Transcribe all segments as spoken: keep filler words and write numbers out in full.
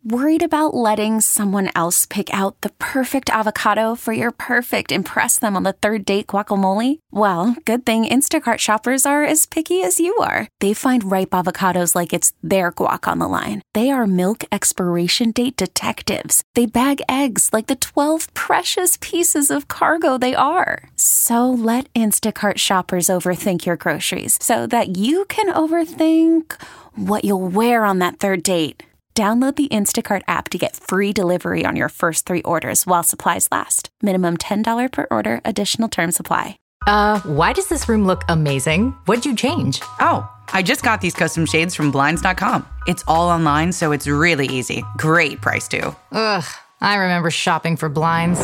Worried about letting someone else pick out the perfect avocado for your perfect impress them on the third date guacamole? Well, good thing Instacart shoppers are as picky as you are. They find ripe avocados like it's their guac on the line. They are milk expiration date detectives. They bag eggs like the twelve precious pieces of cargo they are. So let Instacart shoppers overthink your groceries so that you can overthink what you'll wear on that third date. Download the Instacart app to get free delivery on your first three orders while supplies last. Minimum ten dollars per order. Additional terms apply. Uh, why does this room look amazing? What'd you change? Oh, I just got these custom shades from Blinds dot com. It's all online, so it's really easy. Great price, too. Ugh, I remember shopping for blinds.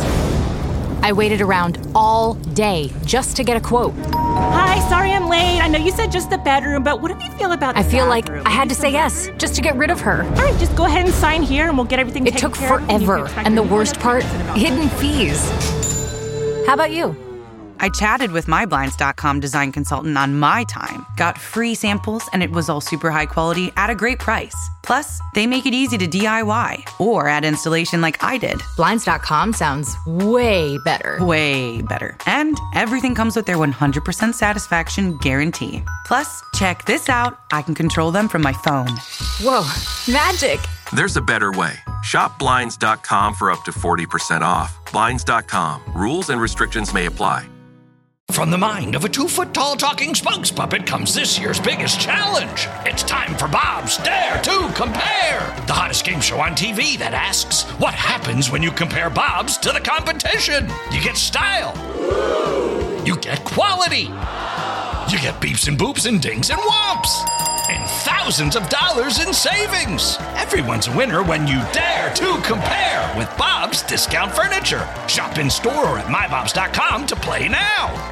I waited around all day just to get a quote. Hi, sorry I'm late. I know you said just the bedroom, but what do you feel about the I feel bathroom? like I had to say yes just to get rid of her. All right, just go ahead and sign here and we'll get everything It taken took care of. forever, and the worst part, hidden fees. How about you? I chatted with my Blinds dot com design consultant on my time, got free samples, and it was all super high quality at a great price. Plus, they make it easy to D I Y or add installation like I did. Blinds dot com sounds way better. Way better. And everything comes with their one hundred percent satisfaction guarantee. Plus, check this out. I can control them from my phone. Whoa, magic. There's a better way. Shop Blinds dot com for up to forty percent off. Blinds dot com. Rules and restrictions may apply. From the mind of a two-foot-tall talking spokes puppet comes this year's biggest challenge. It's time for Bob's Dare to Compare, the hottest game show on T V that asks, what happens when you compare Bob's to the competition? You get style. You get quality. You get beeps and boops and dings and whomps. And thousands of dollars in savings. Everyone's a winner when you dare to compare with Bob's Discount Furniture. Shop in store or at my bobs dot com to play now.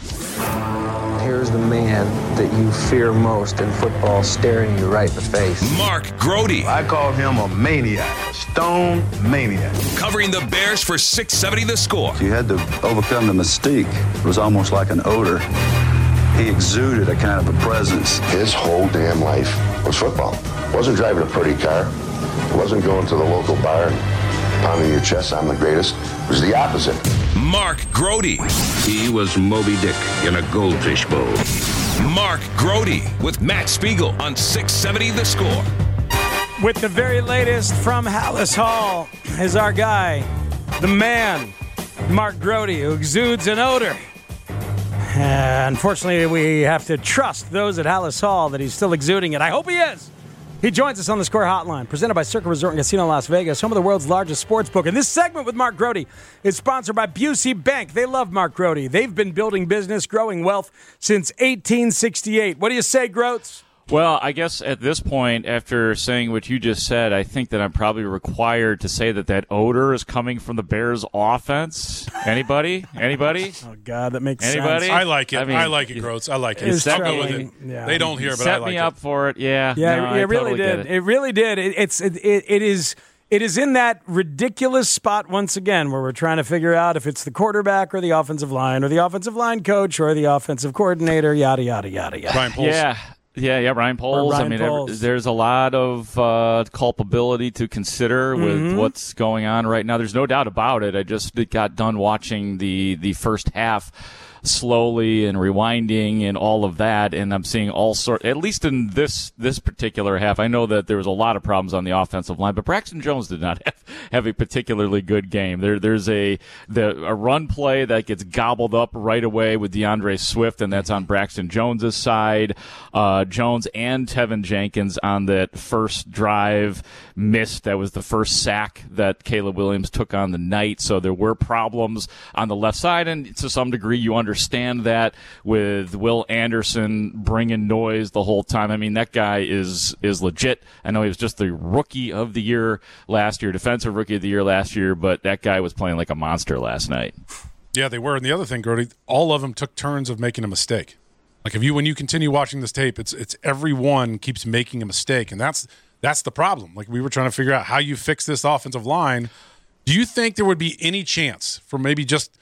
Here's the man that you fear most in football staring you right in the face. Mark Grote. I call him a maniac, stone maniac. Covering the Bears for six seventy The Score. You had to overcome the mystique. It was almost like an odor. He exuded a kind of a presence. His whole damn life was football. Wasn't driving a pretty car. Wasn't going to the local bar and pounding your chest, I'm the greatest. It was the opposite. Mark Grote. He was Moby Dick in a goldfish bowl. Mark Grote with Matt Spiegel on six seventy The Score. With the very latest from Hallis Hall is our guy, the man, Mark Grote, who exudes an odor. Uh, unfortunately, we have to trust those at Hallis Hall that he's still exuding it. I hope he is. He joins us on the Score Hotline, presented by Circa Resort and Casino Las Vegas, home of the world's largest sports book. And this segment with Mark Grote is sponsored by Busey Bank. They love Mark Grote. They've been building business, growing wealth since eighteen sixty-eight. What do you say, Groats? Well, I guess at this point, after saying what you just said, I think that I'm probably required to say that that odor is coming from the Bears' offense. Anybody? Anybody? Oh, God, that makes Anybody? sense. I like it. I, mean, I like it, Groats. I like it. It's I'll go with it. Yeah. They don't hear, but Set I like me it. up for it. Yeah. Yeah, no, it, it I really totally did. It. It really did. It, it's it, it, it is it is in that ridiculous spot once again where we're trying to figure out if it's the quarterback or the offensive line or the offensive line coach or the offensive coordinator. Yada yada yada yada. Ryan Poles. Yeah. Yeah, yeah, Ryan Poles. Ryan I mean, Poles. every, there's a lot of uh, culpability to consider with Mm-hmm. what's going on right now. There's no doubt about it. I just got done watching the, the first half slowly and rewinding and all of that, and I'm seeing all sort. At least in this this particular half, I know that there was a lot of problems on the offensive line, but Braxton Jones did not have, have a particularly good game. There there's a the a run play that gets gobbled up right away with DeAndre Swift, and that's on Braxton Jones's side. Uh, Jones and Tevin Jenkins on that first drive missed. That was the first sack that Caleb Williams took on the night. So there were problems on the left side, and to some degree you understand that with Will Anderson bringing noise the whole time. I mean, that guy is is legit. I know he was just the rookie of the year last year, defensive rookie of the year last year, but that guy was playing like a monster last night. Yeah, they were. And the other thing, Grote, all of them took turns of making a mistake. Like if you when you continue watching this tape, it's it's everyone keeps making a mistake, and that's that's the problem. Like we were trying to figure out how you fix this offensive line. Do you think there would be any chance for maybe just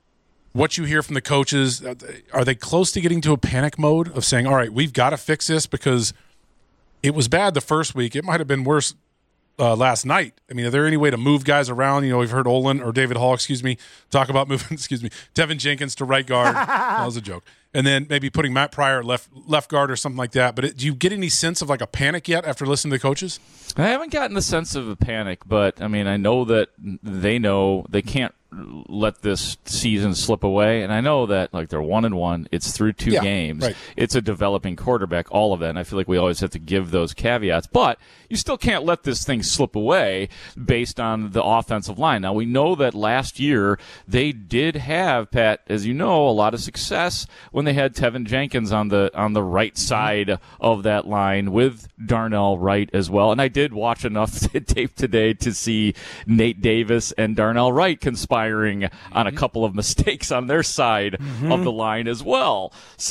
what you hear from the coaches? Are they close to getting to a panic mode of saying, all right, we've got to fix this because it was bad the first week. It might have been worse uh, last night. I mean, are there any way to move guys around? You know, we've heard Olin or David Hall, excuse me, talk about moving, excuse me, Tevin Jenkins to right guard. That was a joke. And then maybe putting Matt Pryor at left left guard or something like that. But it, do you get any sense of like a panic yet after listening to the coaches? I haven't gotten the sense of a panic, but I mean, I know that they know they can't let this season slip away, and I know that like they're one and one. It's through two yeah, games. Right. It's a developing quarterback. All of that, and I feel like we always have to give those caveats. But you still can't let this thing slip away based on the offensive line. Now we know that last year they did have, Pat, as you know, a lot of success when they had Tevin Jenkins on the on the right side of that line with Darnell Wright as well. And I did watch enough tape today to see Nate Davis and Darnell Wright conspire on a couple of mistakes on their side mm-hmm. of the line as well.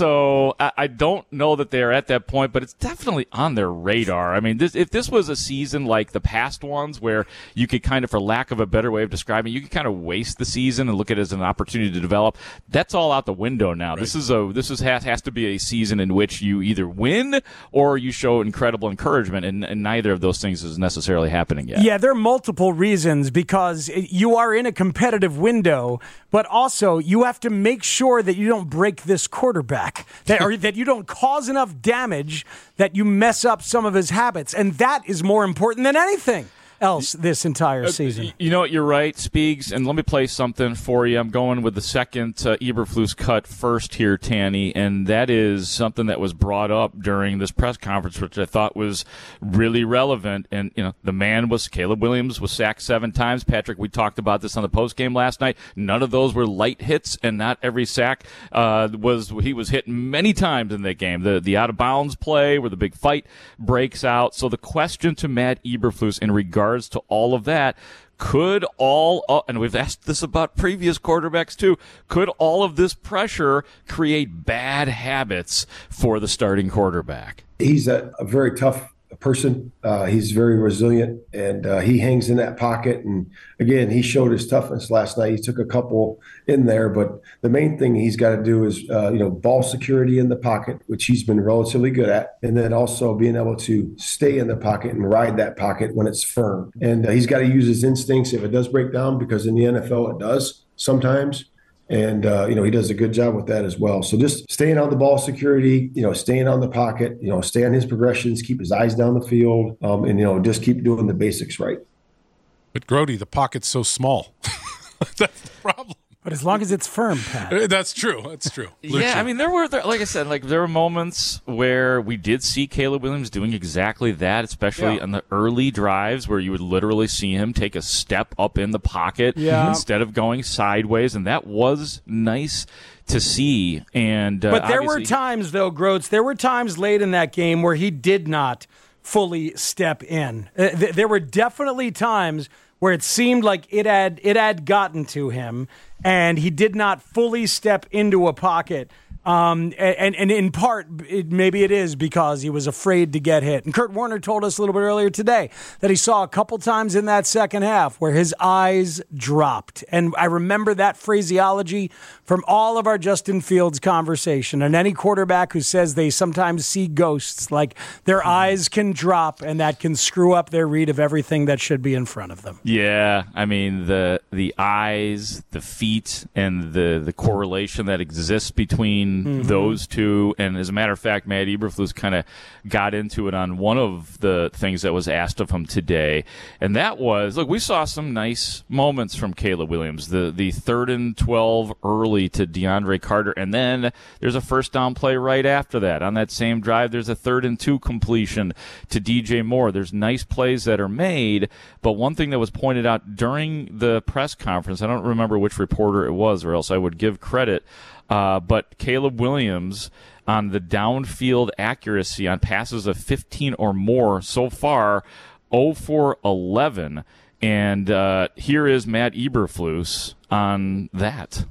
So I, I don't know that they're at that point, but it's definitely on their radar. I mean, this, if this was a season like the past ones where you could kind of, for lack of a better way of describing, you could kind of waste the season and look at it as an opportunity to develop, that's all out the window now. Right. This is a this is has, has to be a season in which you either win or you show incredible encouragement, and, and neither of those things is necessarily happening yet. Yeah, there are multiple reasons, because you are in a competitive window, but also you have to make sure that you don't break this quarterback, that or that you don't cause enough damage that you mess up some of his habits, and that is more important than anything else this entire season. You know what? You're right, Speegs, and let me play something for you. I'm going with the second uh, Eberflus cut first here, Tanny, and that is something that was brought up during this press conference, which I thought was really relevant. And, you know, the man was, Caleb Williams was sacked seven times. Patrick, we talked about this on the postgame last night. None of those were light hits, and not every sack uh, was, he was hit many times in that game. The, the out-of-bounds play where the big fight breaks out. So the question to Matt Eberflus in regards to all of that, could all, uh, and we've asked this about previous quarterbacks too, could all of this pressure create bad habits for the starting quarterback? He's a, a very tough person. Uh, he's very resilient, and uh, he hangs in that pocket. And again, he showed his toughness last night. He took a couple in there, but the main thing he's got to do is, uh, you know, ball security in the pocket, which he's been relatively good at, and then also being able to stay in the pocket and ride that pocket when it's firm. And uh, he's got to use his instincts if it does break down, because in the N F L it does sometimes. And, uh, you know, he does a good job with that as well. So just staying on the ball security, you know, staying on the pocket, you know, stay on his progressions, keep his eyes down the field, um, and, you know, just keep doing the basics right. But, Grody, the pocket's so small. That's the problem. But as long as it's firm, Pat. That's true. That's true. Yeah, true. I mean, there were, there, like I said, like there were moments where we did see Caleb Williams doing exactly that, especially yeah. on the early drives where you would literally see him take a step up in the pocket yeah. instead of going sideways, and that was nice to see. And uh, But there were times, though, Groats, there were times late in that game where he did not fully step in. Uh, th- there were definitely times where it seemed like it had it had gotten to him, and he did not fully step into a pocket. Um, and, and in part, it, maybe it is because he was afraid to get hit. And Kurt Warner told us a little bit earlier today that he saw a couple times in that second half where his eyes dropped. And I remember that phraseology from all of our Justin Fields conversation. And any quarterback who says they sometimes see ghosts, like their mm-hmm. eyes can drop, and that can screw up their read of everything that should be in front of them. Yeah, I mean, the the eyes, the feet, and the, the correlation that exists between Mm-hmm. those two. And as a matter of fact, Matt Eberflus kind of got into it on one of the things that was asked of him today, and that was, look, we saw some nice moments from Caleb Williams, the the third and twelve early to DeAndre Carter, and then there's a first down play right after that. On that same drive, there's a third and two completion to D J Moore. There's nice plays that are made, but one thing that was pointed out during the press conference, I don't remember which reporter it was, or else I would give credit, Uh, but Caleb Williams on the downfield accuracy on passes of fifteen or more so far, zero for eleven. And uh, here is Matt Eberflus on that.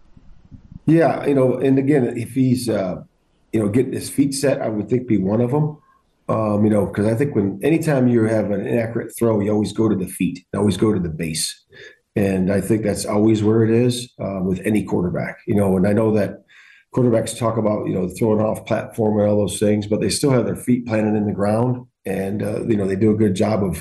Yeah, you know, and again, if he's, uh, you know, getting his feet set, I would think be one of them. Um, you know, because I think when anytime you have an inaccurate throw, you always go to the feet, you always go to the base. And I think that's always where it is uh, with any quarterback, you know, and I know that quarterbacks talk about, you know, throwing off platform and all those things, but they still have their feet planted in the ground. And, uh, you know, they do a good job of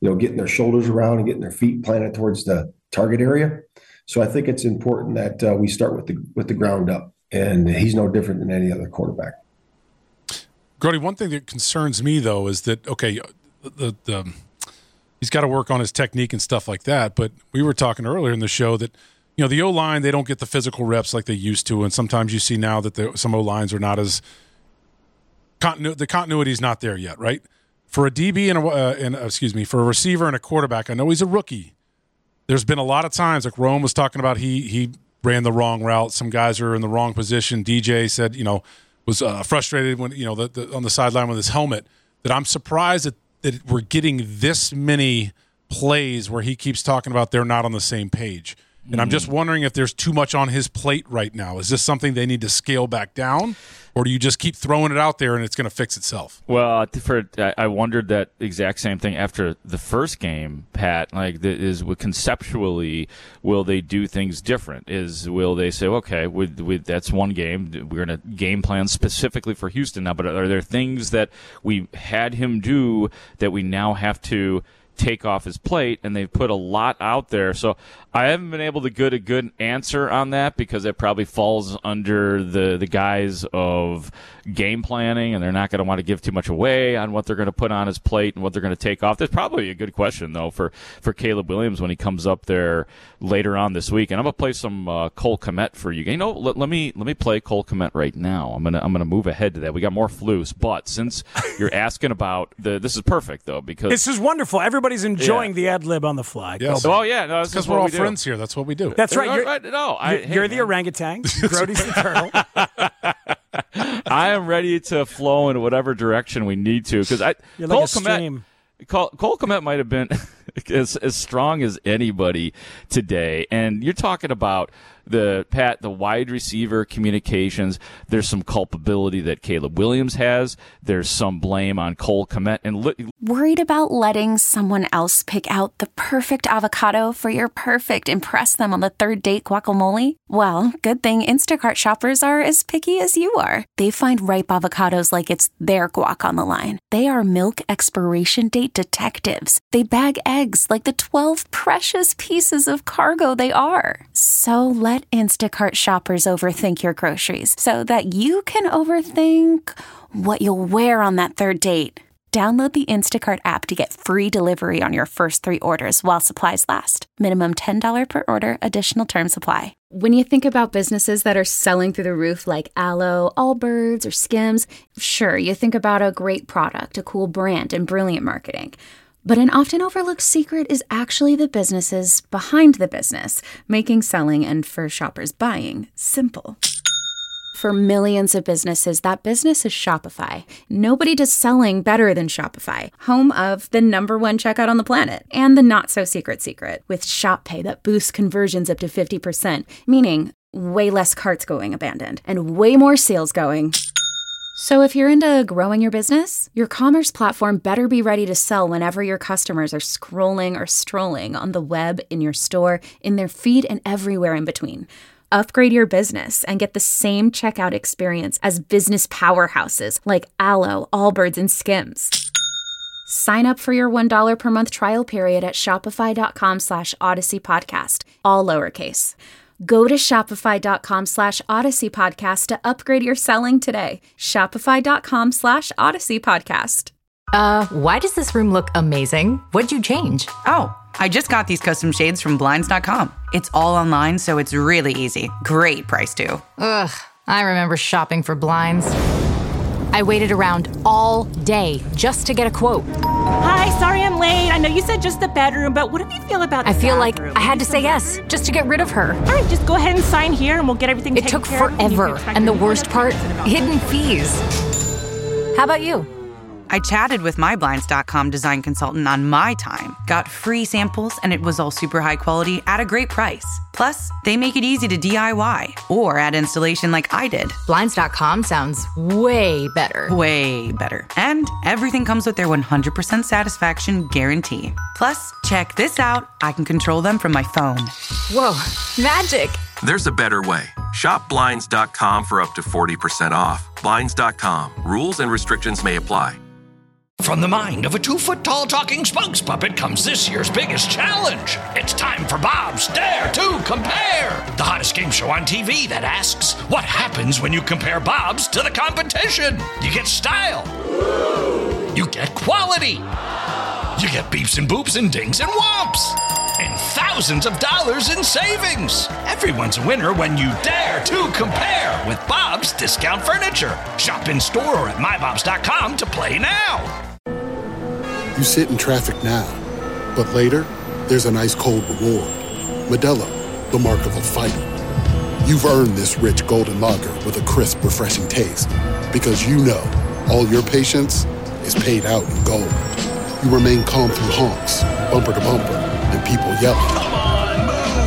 you know, getting their shoulders around and getting their feet planted towards the target area. So I think it's important that uh, we start with the with the ground up, and he's no different than any other quarterback. Grody, one thing that concerns me though is that okay, the the he's got to work on his technique and stuff like that. But we were talking earlier in the show that you know the O-line, they don't get the physical reps like they used to, and sometimes you see now that the, some O-lines are not as continu- the continuity is not there yet, right? For a D B and a uh, and uh, excuse me, for a receiver and a quarterback, I know he's a rookie. There's been a lot of times, like Rome was talking about, he he ran the wrong route. Some guys are in the wrong position. D J said, you know, was uh, frustrated when you know the, the, on the sideline with his helmet. That I'm surprised that, that we're getting this many plays where he keeps talking about they're not on the same page. And I'm just wondering if there's too much on his plate right now. Is this something they need to scale back down, or do you just keep throwing it out there and it's going to fix itself? Well, for I wondered that exact same thing after the first game, Pat. Like, is conceptually, will they do things different? Is will they say, okay, with with that's one game, we're going to game plan specifically for Houston now, but are there things that we had him do that we now have to take off his plate? And they've put a lot out there, so I haven't been able to get a good answer on that because it probably falls under the the guise of game planning, and they're not going to want to give too much away on what they're going to put on his plate and what they're going to take off. That's probably a good question though for for Caleb Williams when he comes up there later on this week. And I'm gonna play some uh, Cole Kmet for you. You know, let, let me let me play Cole Kmet right now. I'm gonna I'm gonna move ahead to that. We got more flus, but since you're asking about the, this is perfect though because this is wonderful. Everybody's enjoying yeah. the ad lib on the fly. Yes. Oh yeah, no, because we're all we friends here. That's what we do. That's right. You're, right. No, I, you're, hey, you're the orangutan. Grody's the turtle. I am ready to flow in whatever direction we need to because I you're Cole like a Kmet, stream. Cole, Cole Kmet might have been as as strong as anybody today, and you're talking about the Pat, the wide receiver communications. There's some culpability that Caleb Williams has. There's some blame on Cole Kmet. And li- worried about letting someone else pick out the perfect avocado for your perfect impress them on the third date guacamole? Well, good thing Instacart shoppers are as picky as you are. They find ripe avocados like it's their guac on the line. They are milk expiration date detectives. They bag eggs like the twelve precious pieces of cargo they are. So let Instacart shoppers overthink your groceries so that you can overthink what you'll wear on that third date. Download the Instacart app to get free delivery on your first three orders while supplies last. Minimum ten dollars per order. Additional terms apply. When you think about businesses that are selling through the roof like Aloe, Allbirds, or Skims, sure, you think about a great product, a cool brand, and brilliant marketing. But an often overlooked secret is actually the businesses behind the business, making selling and for shoppers buying simple. For millions of businesses, that business is Shopify. Nobody does selling better than Shopify, home of the number one checkout on the planet and the not-so-secret secret with Shop Pay that boosts conversions up to fifty percent, meaning way less carts going abandoned and way more sales going. So if you're into growing your business, your commerce platform better be ready to sell whenever your customers are scrolling or strolling on the web, in your store, in their feed, and everywhere in between. Upgrade your business and get the same checkout experience as business powerhouses like Aloe, Allbirds, and Skims. Sign up for your one dollar per month trial period at shopify.com slash Odyssey Podcast, all lowercase. Go to shopify.com slash Odyssey Podcast to upgrade your selling today. Shopify.com slash Odyssey Podcast. Uh, why does this room look amazing? What'd you change? Oh, I just got these custom shades from Blinds dot com. It's all online, so it's really easy. Great price, too. Ugh, I remember shopping for blinds. I waited around all day just to get a quote. Hi, sorry I'm late. I know you said just the bedroom, but what do you feel about the I feel bathroom? like I had to say yes just to get rid of her. All right, just go ahead and sign here and we'll get everything It taken took care of. forever, and the worst part, hidden fees. How about you? I chatted with my Blinds dot com design consultant on my time, got free samples, and it was all super high quality at a great price. Plus, they make it easy to D I Y or add installation like I did. Blinds dot com sounds way better. Way better. And everything comes with their one hundred percent satisfaction guarantee. Plus, check this out. I can control them from my phone. Whoa, magic. There's a better way. Shop Blinds dot com for up to forty percent off. Blinds dot com. Rules and restrictions may apply. From the mind of a two-foot-tall talking spokes puppet comes this year's biggest challenge. It's time for Bob's Dare to Compare, the hottest game show on T V that asks, what happens when you compare Bob's to the competition? You get style. You get quality. You get beeps and boops and dings and whomps. And thousands of dollars in savings. Everyone's a winner when you dare to compare with Bob's Discount Furniture. Shop in store or at my bobs dot com to play now. You sit in traffic now, but later, there's an ice-cold reward. Modelo, the mark of a fighter. You've earned this rich golden lager with a crisp, refreshing taste. Because you know, all your patience is paid out in gold. You remain calm through honks, bumper to bumper, and people yelling. Come on,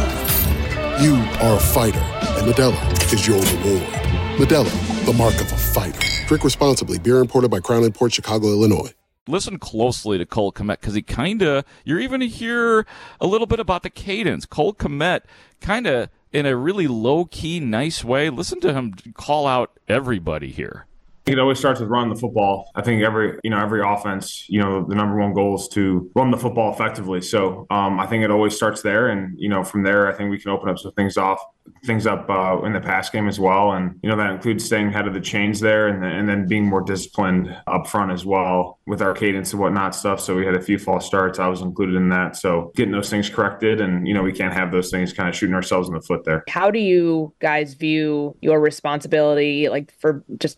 move! You are a fighter, and Modelo is your reward. Modelo, the mark of a fighter. Drink responsibly. Beer imported by Crown Imports, Chicago, Illinois. Listen closely to Cole Kmet because he kind of, you're even to hear a little bit about the cadence. Cole Kmet kind of in a really low-key, nice way. Listen to him call out everybody here. It always starts with running the football. I think every, you know, every offense, you know, the number one goal is to run the football effectively. So um, I think it always starts there. And, you know, from there, I think we can open up some things off, things up uh, in the pass game as well. And, you know, that includes staying ahead of the chains there and, and then being more disciplined up front as well with our cadence and whatnot stuff. So we had a few false starts. I was included in that. So getting those things corrected and, you know, we can't have those things kind of shooting ourselves in the foot there. How do you guys view your responsibility, like for just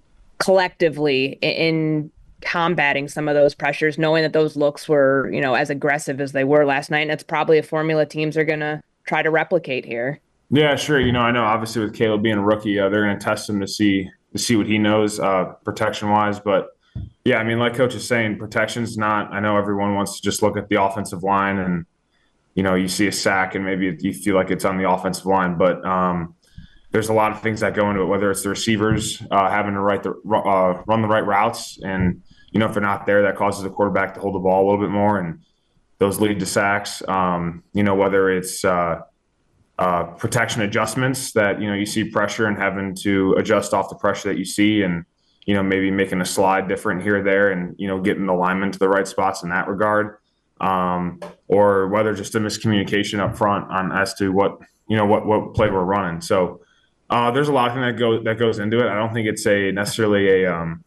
collectively in combating some of those pressures, knowing that those looks were, you know, as aggressive as they were last night? And that's probably a formula teams are going to try to replicate here. Yeah, sure. You know, I know obviously with Caleb being a rookie, uh, they're going to test him to see to see what he knows uh, protection wise. But yeah, I mean, like Coach is saying, protection's not, I know everyone wants to just look at the offensive line and, you know, you see a sack and maybe you feel like it's on the offensive line, but um, there's a lot of things that go into it, whether it's the receivers uh, having to write the, uh, run the right routes. And, you know, if they're not there, that causes the quarterback to hold the ball a little bit more. And those lead to sacks. Um, you know, whether it's uh, uh, protection adjustments that, you know, you see pressure and having to adjust off the pressure that you see and, you know, maybe making a slide different here or there and, you know, getting the linemen to the right spots in that regard. Um, or whether just a miscommunication up front on as to what, you know, what, what play we're running. So, Uh, there's a lot of things that go that goes into it. I don't think it's a necessarily a um,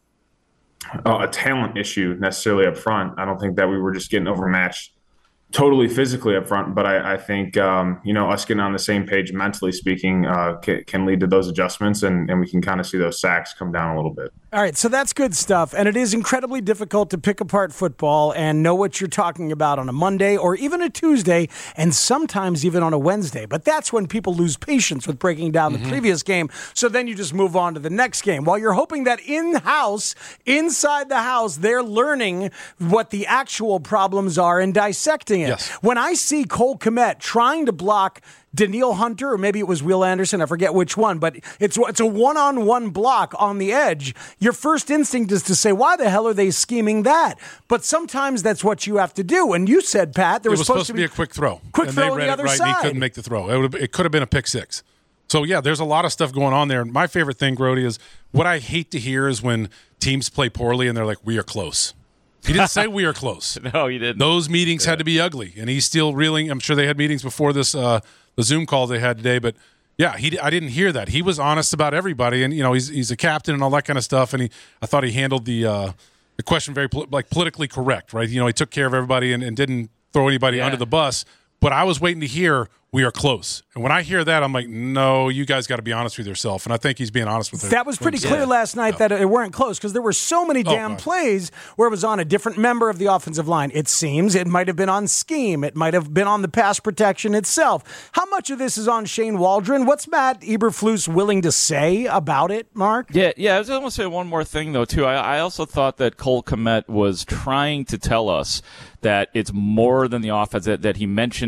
a talent issue necessarily up front. I don't think that we were just getting overmatched totally physically up front, but I, I think um, you know, us getting on the same page mentally speaking uh, can, can lead to those adjustments, and, and we can kind of see those sacks come down a little bit. All right, so that's good stuff, and it is incredibly difficult to pick apart football and know what you're talking about on a Monday or even a Tuesday, and sometimes even on a Wednesday. But that's when people lose patience with breaking down mm-hmm. the previous game, so then you just move on to the next game. While you're hoping that in-house, inside the house, they're learning what the actual problems are and dissecting it. Yes. When I see Cole Kmet trying to block Danielle Hunter, or maybe it was Will Anderson, I forget which one, but it's it's a one-on-one block on the edge. Your first instinct is to say, why the hell are they scheming that? But sometimes that's what you have to do. And you said, Pat, there was, it was supposed, supposed to be a quick throw. Quick and throw they on read the other it right, side. And he couldn't make the throw. It, would have, it could have been a pick six. So, yeah, there's a lot of stuff going on there. My favorite thing, Grody, is what I hate to hear is when teams play poorly and they're like, we are close. He didn't say we are close. No, he didn't. Those meetings yeah. had to be ugly, and he's still reeling. I'm sure they had meetings before this, uh, the Zoom call they had today. But yeah, he I didn't hear that. He was honest about everybody, and you know he's he's a captain and all that kind of stuff. And he I thought he handled the uh, the question very like politically correct, right? You know, he took care of everybody and, and didn't throw anybody yeah. under the bus. But I was waiting to hear we are close. And when I hear that, I'm like, no, you guys got to be honest with yourself. And I think he's being honest with it. That was pretty clear yeah. last night yeah. that it weren't close because there were so many damn oh, plays where it was on a different member of the offensive line. It seems it might have been on scheme. It might have been on the pass protection itself. How much of this is on Shane Waldron? What's Matt Eberflus willing to say about it, Mark? Yeah, yeah. I was going to say one more thing, though, too. I, I also thought that Cole Kmet was trying to tell us that it's more than the offense, that, that he mentioned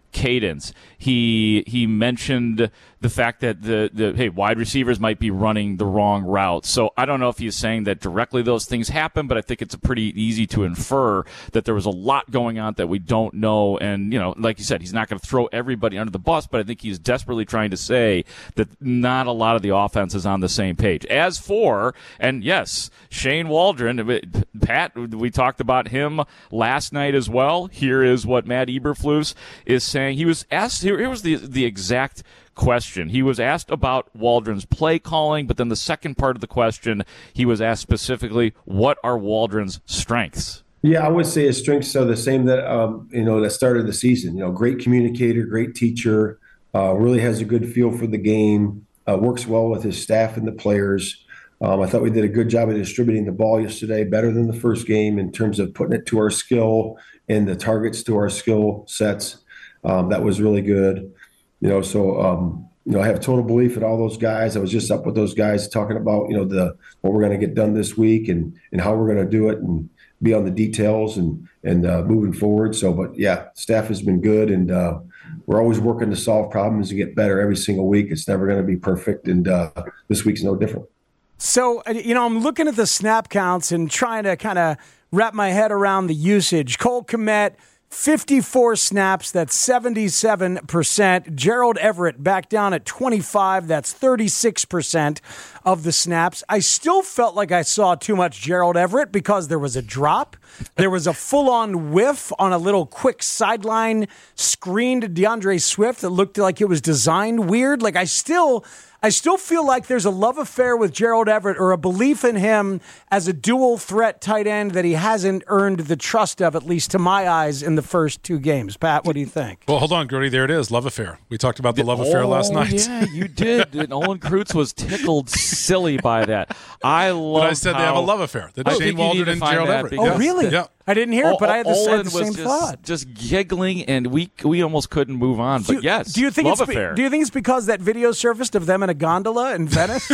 cadence. He he mentioned the fact that the, the hey wide receivers might be running the wrong route. So I don't know if he's saying that directly those things happen, but I think it's pretty easy to infer that there was a lot going on that we don't know. And, you know, like you said, he's not going to throw everybody under the bus, but I think he's desperately trying to say that not a lot of the offense is on the same page. As for, and yes, Shane Waldron, Pat, we talked about him last night as well. Here is what Matt Eberflus is saying. He was asked, here was the, the exact question. He was asked about Waldron's play calling, but then the second part of the question, he was asked specifically, what are Waldron's strengths? Yeah, I would say his strengths are the same that, um, you know, that started the season. You know, great communicator, great teacher, uh, really has a good feel for the game, uh, works well with his staff and the players. Um, I thought we did a good job of distributing the ball yesterday, better than the first game in terms of putting it to our skill and the targets to our skill sets. Um, that was really good. You know, so, um, you know, I have total belief in all those guys. I was just up with those guys talking about, you know, the what we're going to get done this week and, and how we're going to do it and be on the details and, and uh, moving forward. So, but, yeah, staff has been good, and uh, we're always working to solve problems and get better every single week. It's never going to be perfect, and uh, this week's no different. So, you know, I'm looking at the snap counts and trying to kind of wrap my head around the usage. Cole Kmet, fifty-four snaps, that's seventy-seven percent. Gerald Everett back down at twenty-five, that's thirty-six percent of the snaps. I still felt like I saw too much Gerald Everett because there was a drop. There was a full-on whiff on a little quick sideline screen to DeAndre Swift that looked like it was designed weird. Like I still... I still feel like there's a love affair with Gerald Everett, or a belief in him as a dual threat tight end that he hasn't earned the trust of, at least to my eyes, in the first two games. Pat, what do you think? Well, hold on, Grody. There it is, love affair. We talked about the love oh, affair last night. Yeah, you did. And Olin Kreutz was tickled silly by that. I love. But I said how, they have a love affair. That Shane Waldron and Gerald Everett. Oh, really? Yeah. I didn't hear it, but I had the, Olin I had the same was just, thought. Just giggling, and we we almost couldn't move on. But do, yes, do you think love it's affair. Do you think it's because that video surfaced of them in a gondola in Venice?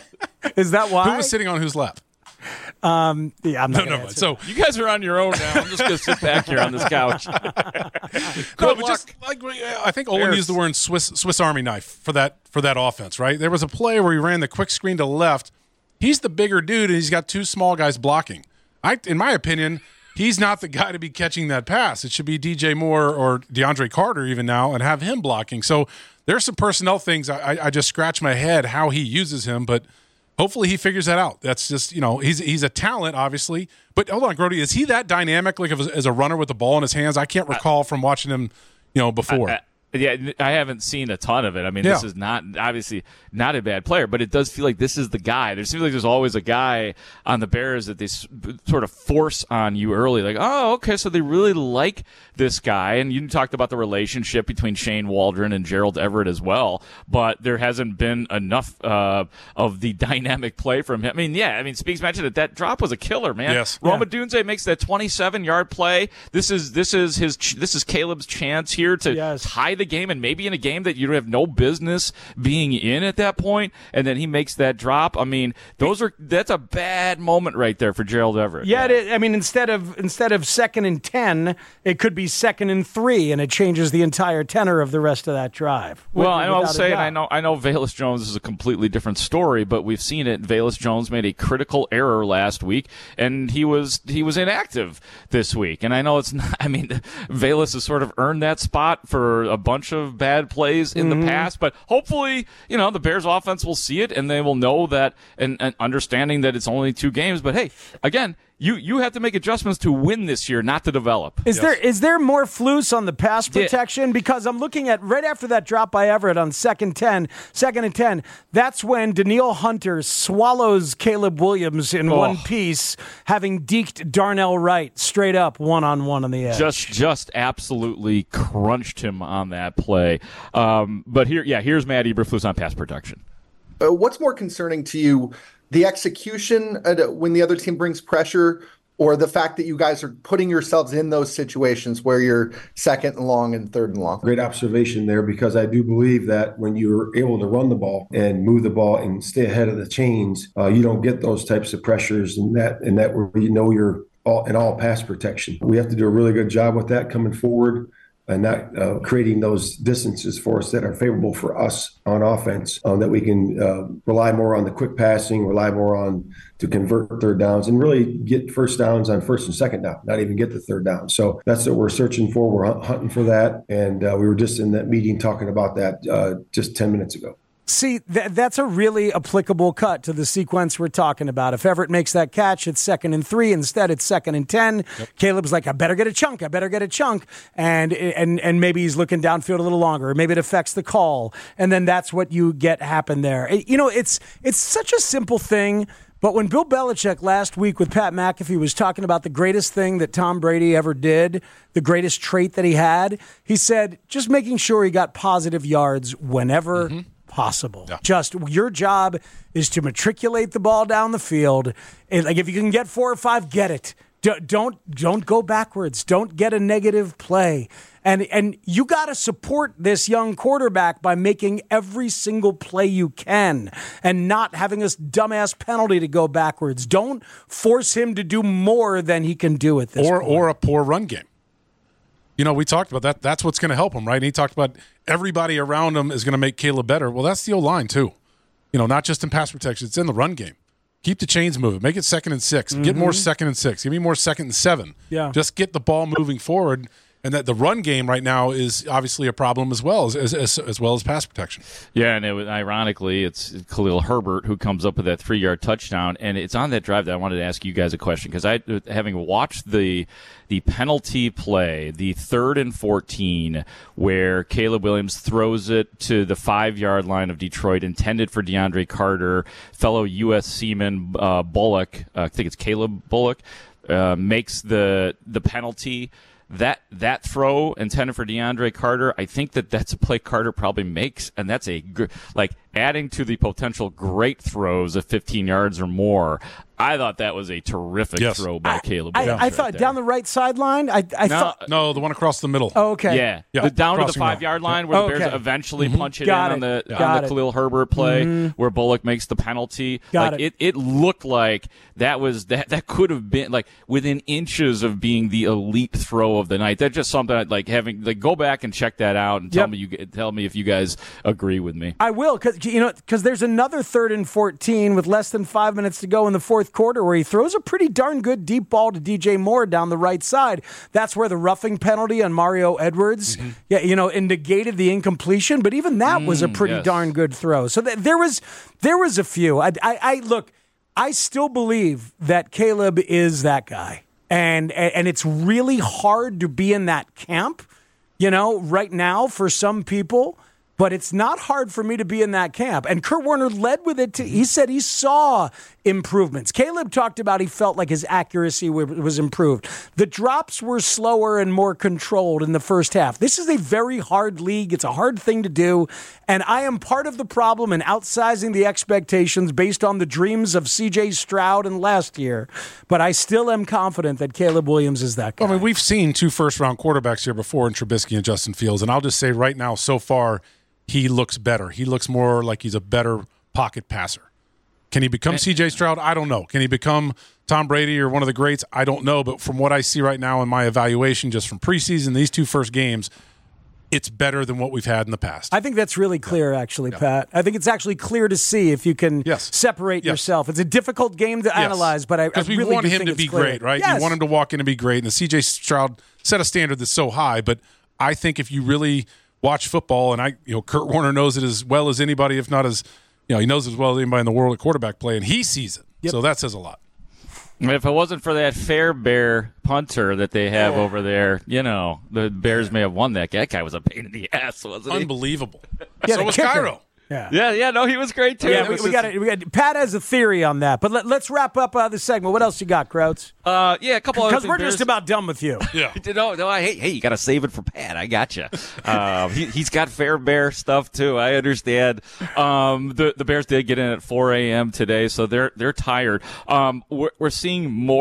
Is that why? Who was sitting on whose lap? Um, yeah, I'm not no, no. Answer. So you guys are on your own now. I'm just going to sit back here on this couch. no, Good but luck. just like I think Olin used the word Swiss Swiss Army knife for that for that offense, right? There was a play where he ran the quick screen to the left. He's the bigger dude, and he's got two small guys blocking. I, in my opinion, he's not the guy to be catching that pass. It should be D J Moore or DeAndre Carter even now, and have him blocking. So there's some personnel things. I, I just scratch my head how he uses him, but hopefully he figures that out. That's just, you know, he's he's a talent, obviously. But hold on, Grody, is he that dynamic, like as a runner with the ball in his hands? I can't recall from watching him, you know, before. I, I, Yeah, I haven't seen a ton of it. I mean, yeah. this is not obviously not a bad player, but it does feel like this is the guy. There seems like there's always a guy on the Bears that they s- sort of force on you early. Like, oh, okay, so they really like this guy. And you talked about the relationship between Shane Waldron and Gerald Everett as well, but there hasn't been enough uh, of the dynamic play from him. I mean, yeah, I mean, Speaks mentioned it. That drop was a killer, man. Yes. Roma Yeah. Dunze makes that twenty-seven-yard play. This is this is his ch- this is Caleb's chance here to Yes. tie the game, and maybe in a game that you have no business being in at that point, and then he makes that drop. I mean, those are that's a bad moment right there for Gerald Everett. Yeah, it, I mean, instead of instead of second and ten, it could be second and three, and it changes the entire tenor of the rest of that drive. Well, With- I will without a say, and doubt. I know, I know, Velus Jones is a completely different story, but we've seen it. Velus Jones made a critical error last week, and he was he was inactive this week. And I know it's not. I mean, Velus has sort of earned that spot for a bunch of bad plays in Mm-hmm. the past, but hopefully, you know, the Bears offense will see it and they will know that, and, and understanding that it's only two games. But hey, again, you you have to make adjustments to win this year, not to develop. Is Yes. there is there more Flus on the pass Yeah. protection? Because I'm looking at right after that drop by Everett on second ten, second and ten. That's when Danielle Hunter swallows Caleb Williams in Oh. one piece, having deked Darnell Wright straight up one on one on the edge. Just, just absolutely crunched him on that play. Um, but here, yeah, here's Matt Eberflus on pass protection. Uh, what's more concerning to you, the execution uh, when the other team brings pressure, or the fact that you guys are putting yourselves in those situations where you're second and long and third and long? Great observation there, because I do believe that when you're able to run the ball and move the ball and stay ahead of the chains, uh, you don't get those types of pressures, and that and that where you know you're all in all pass protection. We have to do a really good job with that coming forward. and not uh, creating those distances for us that are favorable for us on offense, um, that we can uh, rely more on the quick passing, rely more on to convert third downs, and really get first downs on first and second down, not even get the third down. So that's what we're searching for. We're hunting for that. And uh, we were just in that meeting talking about that uh, just ten minutes ago. See, th- that's a really applicable cut to the sequence we're talking about. If Everett makes that catch, it's second and three. Instead, it's second and ten. Yep. Caleb's like, I better get a chunk. I better get a chunk. And and and maybe he's looking downfield a little longer. Or maybe it affects the call. And then that's what you get happen there. It, you know, it's it's such a simple thing. But when Bill Belichick last week with Pat McAfee was talking about the greatest thing that Tom Brady ever did, the greatest trait that he had, he said just making sure he got positive yards whenever mm-hmm. possible. Yeah. Just your job is to matriculate the ball down the field. And like if you can get four or five, get it. D- don't don't go backwards. Don't get a negative play. And and you got to support this young quarterback by making every single play you can and not having this dumbass penalty to go backwards. Don't force him to do more than he can do at this or, point. Or a poor run game. You know, we talked about that. That's what's going to help him, right? And he talked about everybody around him is going to make Caleb better. Well, that's the O-line, too. You know, not just in pass protection. It's in the run game. Keep the chains moving. Make it second and six. Mm-hmm. Get more second and six. Give me more second and seven. Yeah. Just get the ball moving forward. And that the run game right now is obviously a problem as well as as, as, as well as pass protection. Yeah, and it was, ironically, it's Khalil Herbert who comes up with that three-yard touchdown, and it's on that drive that I wanted to ask you guys a question because I, having watched the the penalty play, the third and fourteen, where Caleb Williams throws it to the five-yard line of Detroit, intended for DeAndre Carter, fellow U S Seaman uh, Bullock, uh, I think it's Caleb Bullock, uh, makes the the penalty. That that throw intended for DeAndre Carter, I think that that's a play Carter probably makes, and that's a good, like adding to the potential great throws of fifteen yards or more. I thought that was a terrific yes. throw by I, Caleb. I, I right thought there. down the right sideline. I, I no, thought no, the one across the middle. Oh, okay. Yeah, yeah. The, down to the Crossing five-yard line yeah. where okay. the Bears eventually mm-hmm. punch it Got in it. on the, Got on the it. Khalil Herbert play mm-hmm. where Bullock makes the penalty. Got like it. it. It looked like that was that that could have been like within inches of being the elite throw of the night. That's just something I'd like having like go back and check that out and tell yep. me you tell me if you guys agree with me. I will, because you know, because there's another third and fourteen with less than five minutes to go in the fourth quarter where he throws a pretty darn good deep ball to D J Moore down the right side. That's where the roughing penalty on Mario Edwards, mm-hmm. yeah, you know, negated the incompletion. But even that mm, was a pretty yes. darn good throw. So th- there was there was a few. I, I, I look, I still believe that Caleb is that guy, and and it's really hard to be in that camp, you know, right now for some people. But it's not hard for me to be in that camp. And Kurt Warner led with it. To, he said he saw improvements. Caleb talked about he felt like his accuracy was improved. The drops were slower and more controlled in the first half. This is a very hard league. It's a hard thing to do. And I am part of the problem in outsizing the expectations based on the dreams of C J Stroud and last year. But I still am confident that Caleb Williams is that guy. I mean, we've seen two first-round quarterbacks here before in Trubisky and Justin Fields. And I'll just say right now, so far, he looks better. He looks more like he's a better pocket passer. Can he become C J Stroud? I don't know. Can he become Tom Brady or one of the greats? I don't know. But from what I see right now in my evaluation, just from preseason, these two first games, it's better than what we've had in the past. I think that's really clear, yeah. actually, yeah. Pat. I think it's actually clear to see if you can yes. separate yes. yourself. It's a difficult game to yes. analyze, but I, I we really want do him think to it's be clear. great, right? Yes. You want him to walk in and be great. And the C J Stroud set a standard that's so high, but I think if you really watch football, and I, you know, Kurt Warner knows it as well as anybody, if not as, you know, he knows as well as anybody in the world at quarterback play, and he sees it. Yep. So that says a lot. If it wasn't for that Fairbairn punter that they have oh. over there, you know, the Bears yeah. may have won that. That guy was a pain in the ass, wasn't he? Unbelievable. Yeah, so was kicker. Cairo. Yeah. yeah, yeah, no, he was great too. Yeah, we, we got it. We got Pat has a theory on that, but let, let's wrap up uh, the segment. What else you got, Krauts? Uh, yeah, a couple of because we're just about done with you. Yeah, no, no, I, hey, hey, you got to save it for Pat. I got you. Uh, he, he's got Fairbairn stuff too. I understand. Um, the the Bears did get in at four a.m. today, so they're they're tired. Um, we're, we're seeing more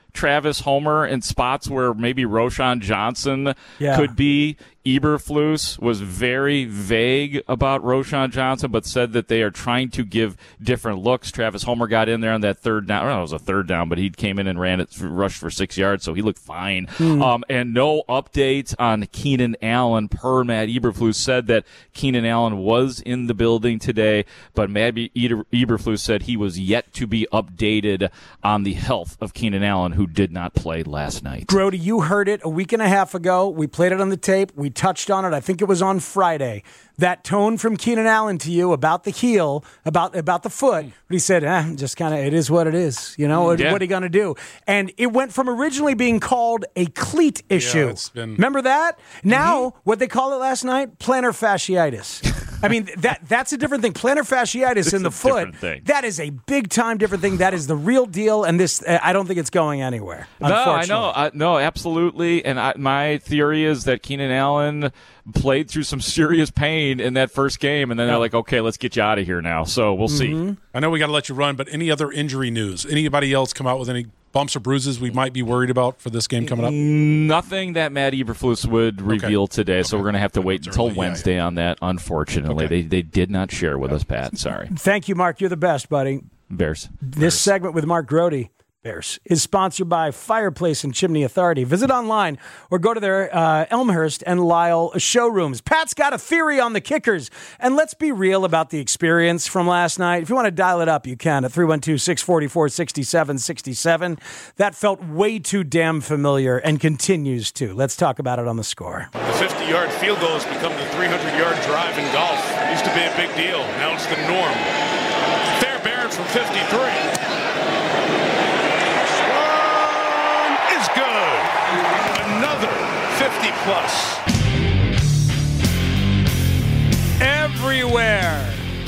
Travis Homer in spots where maybe Roschon Johnson Yeah. could be. Eberflus was very vague about Roschon Johnson, but said that they are trying to give different looks. Travis Homer got in there on that third down. I don't know, it was a third down, but he came in and ran it, rushed for six yards, so he looked fine. Hmm. Um, and no update on Keenan Allen. Per Matt Eberflus said that Keenan Allen was in the building today, but Matt Eber- Eberflus said he was yet to be updated on the health of Keenan Allen, who did not play last night. Grody, you heard it a week and a half ago. We played it on the tape. We touched on it. I think it was on Friday. That tone from Keenan Allen to you about the heel, about about the foot. But he said, eh, just kind of, it is what it is. You know, Yeah. what are you going to do? And it went from originally being called a cleat issue. it's been- Remember that? Now, what they call it last night? Plantar fasciitis. I mean, that that's a different thing. Plantar fasciitis in the a foot, different thing. that is a big-time different thing. That is the real deal, and this, uh, I don't think it's going anywhere, No, I unfortunately. know. I, no, absolutely. And I, my theory is that Keenan Allen played through some serious pain in that first game, and then they're like, okay, let's get you out of here now. So we'll see. I know we got to let you run, but any other injury news? Anybody else come out with any bumps or bruises we might be worried about for this game coming up? Nothing that Matt Eberflus would reveal today, so we're going to have to wait until early. Yeah, Wednesday on that, unfortunately. They they did not share with us, Pat. Sorry. Thank you, Mark. You're the best, buddy. Bears. This segment with Mark Grody, Bears, is sponsored by Fireplace and Chimney Authority. Visit online or go to their uh, Elmhurst and Lyle showrooms. Pat's got a theory on the Kickers, and let's be real about the experience from last night. If you want to dial it up, you can at three one two, six four four, six seven six seven. That felt way too damn familiar and continues to. Let's talk about it on the Score. The fifty-yard field goal has become the three hundred yard drive in golf. It used to be a big deal. Now it's the norm. Fairbairn from fifty-three. Is good. Another fifty plus. Everywhere.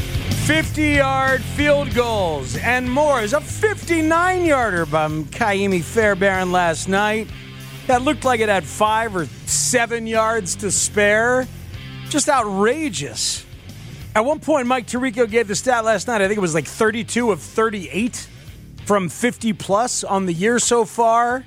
fifty-yard field goals and more. There's a fifty-nine yarder by Kaimi Fairbairn last night. That looked like it had five or seven yards to spare. Just outrageous. At one point, Mike Tirico gave the stat last night. I think it was like thirty-two of thirty-eight from fifty plus on the year so far.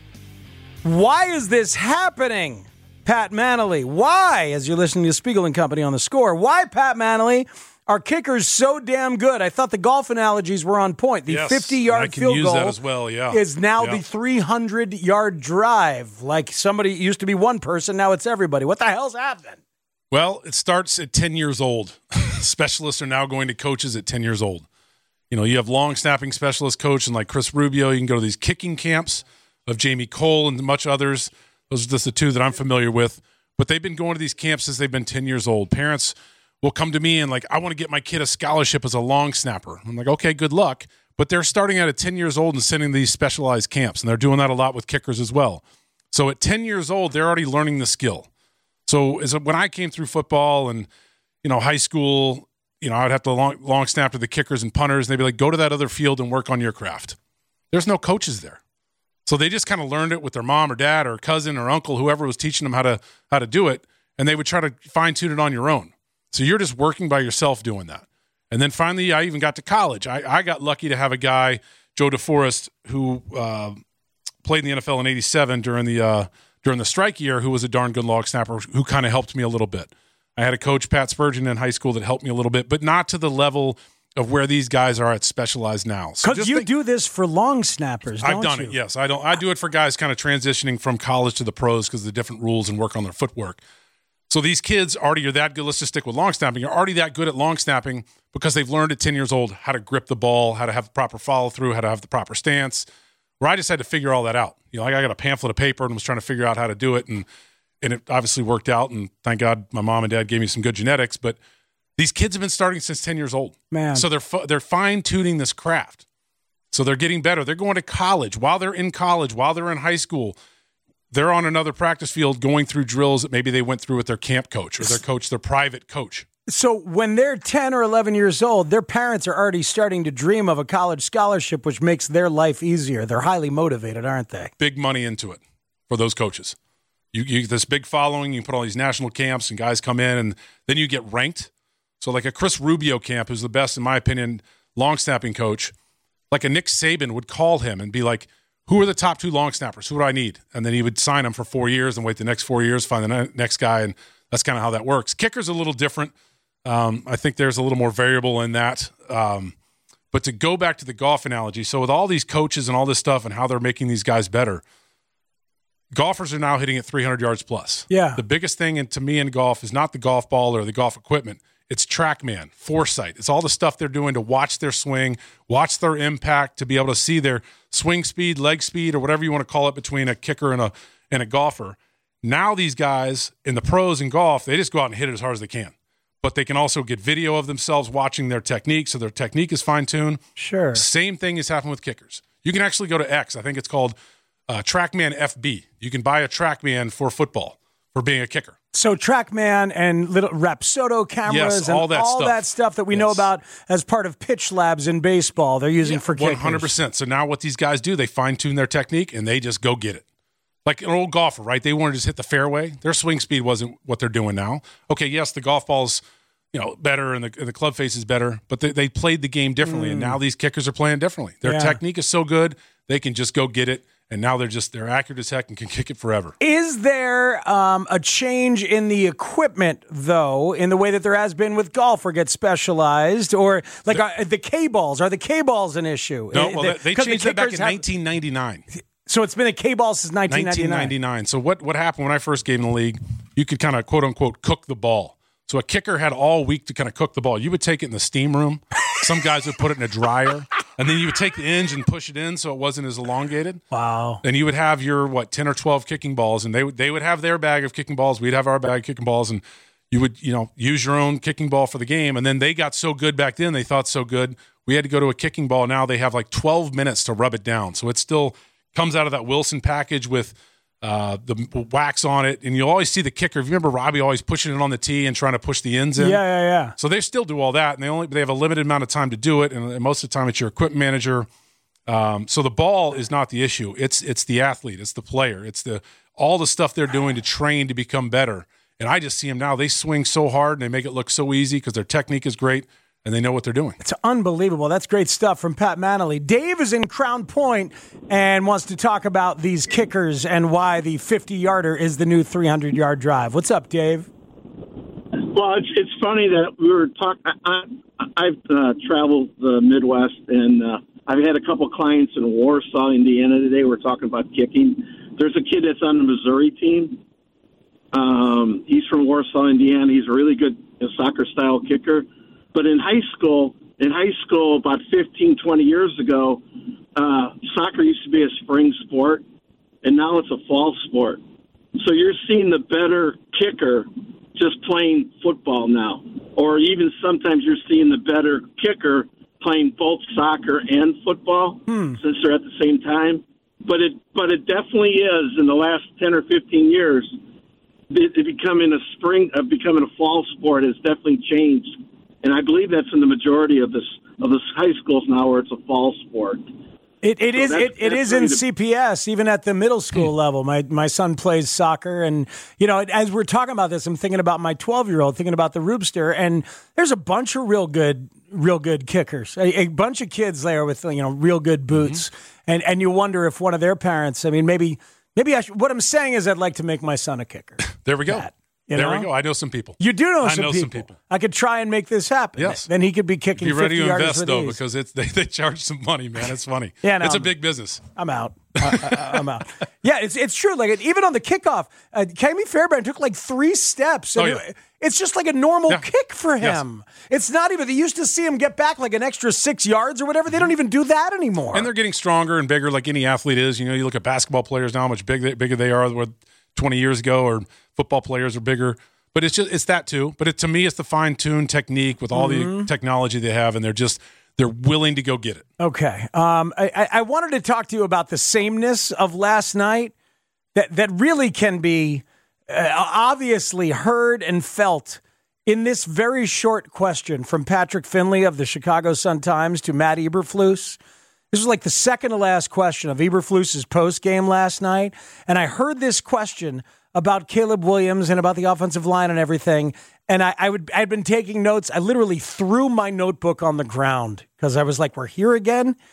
Why is this happening, Pat Manley? Why, as you're listening to Spiegel and Company on the Score, why, Pat Manley, are kickers so damn good? I thought the golf analogies were on point. The Yes, fifty-yard I can field use goal that as well, yeah. is now Yeah. the three hundred yard drive. Like somebody it used to be one person, now it's everybody. What the hell's happening? Well, it starts at ten years old. Specialists are now going to coaches at ten years old. You know, you have long snapping specialist coach and like Chris Rubio. You can go to these kicking camps of Jamie Cole and much others. Those are just the two that I'm familiar with. But they've been going to these camps since they've been ten years old. Parents will come to me and like, I want to get my kid a scholarship as a long snapper. I'm like, okay, good luck. But they're starting out at ten years old and sending these specialized camps. And they're doing that a lot with kickers as well. So at ten years old, they're already learning the skill. So as when I came through football and, you know, high school, you know, I would have to long, long snap to the kickers and punters. And they'd be like, go to that other field and work on your craft. There's no coaches there. So they just kind of learned it with their mom or dad or cousin or uncle, whoever was teaching them how to how to do it. And they would try to fine tune it on your own. So you're just working by yourself doing that. And then finally, I even got to college. I, I got lucky to have a guy, Joe DeForest, who uh, played in the N F L in eighty-seven during the uh, during the strike year, who was a darn good long snapper, who kind of helped me a little bit. I had a coach, Pat Spurgeon, in high school that helped me a little bit, but not to the level of where these guys are at specialized now. So Because you think, do this for long snappers, don't I've done you? it, yes. I don't. I do it for guys kind of transitioning from college to the pros because of the different rules and work on their footwork. So these kids already are that good. Let's just stick with long snapping. You're already that good at long snapping because they've learned at ten years old how to grip the ball, how to have the proper follow through, how to have the proper stance. Where I just had to figure all that out. You know, like I got a pamphlet of paper and was trying to figure out how to do it, and and it obviously worked out. And thank God my mom and dad gave me some good genetics. But these kids have been starting since ten years old. Man. So they're fu- they're fine tuning this craft. So they're getting better. They're going to college. While they're in college, while they're in high school, they're on another practice field going through drills that maybe they went through with their camp coach or their coach, their private coach. So when they're ten or eleven years old, their parents are already starting to dream of a college scholarship, which makes their life easier. They're highly motivated, aren't they? Big money into it for those coaches. You, you get this big following. You put all these national camps and guys come in, and then you get ranked. So like a Chris Rubio camp, who's the best, in my opinion, long snapping coach, like a Nick Saban would call him and be like, who are the top two long snappers? Who do I need? And then he would sign them for four years and wait the next four years, find the ne- next guy, and that's kind of how that works. Kicker's a little different. Um, I think there's a little more variable in that. Um, but to go back to the golf analogy, so with all these coaches and all this stuff and how they're making these guys better, golfers are now hitting at three hundred yards plus. Yeah. The biggest thing in, to me in golf is not the golf ball or the golf equipment. It's TrackMan, foresight. It's all the stuff they're doing to watch their swing, watch their impact, to be able to see their swing speed, leg speed, or whatever you want to call it between a kicker and a and a golfer. Now these guys in the pros in golf, they just go out and hit it as hard as they can. But they can also get video of themselves watching their technique, so their technique is fine-tuned. Sure. Same thing is happening with kickers. You can actually go to X. I think it's called uh, TrackMan F B. You can buy a TrackMan for football for being a kicker. So TrackMan and little Rapsodo cameras Yes, and all that all stuff. that stuff that we know about as part of pitch labs in baseball, they're using for kickers. one hundred percent. So now what these guys do, they fine-tune their technique, and they just go get it. Like an old golfer, right? They want to just hit the fairway. Their swing speed wasn't what they're doing now. Okay, yes, the golf ball's you know better and the, and the club face is better, but they, they played the game differently, mm. and now these kickers are playing differently. Their yeah. technique is so good, they can just go get it, and now they're just they're accurate as heck and can kick it forever. Is there um, a change in the equipment, though, in the way that there has been with golf, or get specialized, or like the, uh, the K balls? Are the K balls an issue? No, well, the, they changed the that back in have, nineteen ninety-nine. So it's been a K ball since nineteen ninety-nine. nineteen ninety-nine. So what, what happened when I first came in the league, you could kind of, quote-unquote, cook the ball. So a kicker had all week to kind of cook the ball. You would take it in the steam room. Some guys would put it in a dryer. And then you would take the hinge and push it in so it wasn't as elongated. Wow. And you would have your, what, ten or twelve kicking balls. And they would, they would have their bag of kicking balls. We'd have our bag of kicking balls. And you would, you know, use your own kicking ball for the game. And then they got so good back then, they thought so good, we had to go to a kicking ball. Now they have like twelve minutes to rub it down. So it still comes out of that Wilson package with uh, the wax on it. And you'll always see the kicker. If you remember Robbie always pushing it on the tee and trying to push the ends in. Yeah, yeah, yeah. So they still do all that. And they only they have a limited amount of time to do it. And most of the time it's your equipment manager. Um, so the ball is not the issue. It's it's the athlete. It's the player. It's the all the stuff they're doing to train to become better. And I just see them now. They swing so hard and they make it look so easy because their technique is great. And they know what they're doing. It's unbelievable. That's great stuff from Pat Manley. Dave is in Crown Point and wants to talk about these kickers and why the fifty-yarder is the new three hundred-yard drive. What's up, Dave? Well, it's it's funny that we were talking. I've uh, traveled the Midwest, and uh, I've had a couple clients in Warsaw, Indiana today. We're talking about kicking. There's a kid that's on the Missouri team. Um, he's from Warsaw, Indiana. He's a really good soccer-style kicker. But in high school, in high school, about fifteen, twenty years ago, uh, soccer used to be a spring sport, and now it's a fall sport. So you're seeing the better kicker just playing football now. Or even sometimes you're seeing the better kicker playing both soccer and football hmm. since they're at the same time. But it but it definitely is, in the last ten or fifteen years, it, it becoming a spring, uh, becoming a fall sport has definitely changed. And I believe that's in the majority of this of the high schools now, where it's a fall sport. It it so is it, it is in the, C P S, even at the middle school level. My my son plays soccer, and you know, as we're talking about this, I'm thinking about my twelve year old, thinking about the Roobster, and there's a bunch of real good real good kickers, a, a bunch of kids there with you know real good boots, mm-hmm. and and you wonder if one of their parents, I mean, maybe maybe I should, what I'm saying is I'd like to make my son a kicker. There we go. That. You You there know? we go. I know some people. You do know, I some, know people. some people. I could try and make this happen. Yes. Then he could be kicking Be ready fifty to invest, with though, ease. because it's they, they charge some money, man. It's funny. Yeah, no, it's a I'm- big business. I'm out. I, I, I'm out. Yeah, it's it's true. Like even on the kickoff, uh, Kami Fairbairn took like three steps. And Oh, yeah. it- it's just like a normal Yeah. kick for Yes. him. It's not even. They used to see him get back like an extra six yards or whatever. They don't even do that anymore. And they're getting stronger and bigger, like any athlete is. You know, you look at basketball players now, how much big they, bigger they are than twenty years ago, or football players are bigger. But it's just it's that too. But it, to me, it's the fine-tuned technique with all Mhm. the technology they have, and they're just they're willing to go get it. Okay. Um, I, I- I wanted to talk to you about the sameness of last night that, that really can be uh, obviously heard and felt in this very short question from Patrick Finley of the Chicago Sun-Times to Matt Eberflus. This was like the second to last question of Eberflus's post-game last night. And I heard this question about Caleb Williams and about the offensive line and everything. And I, I would, I'd been taking notes. I literally threw my notebook on the ground because I was like, we're here again.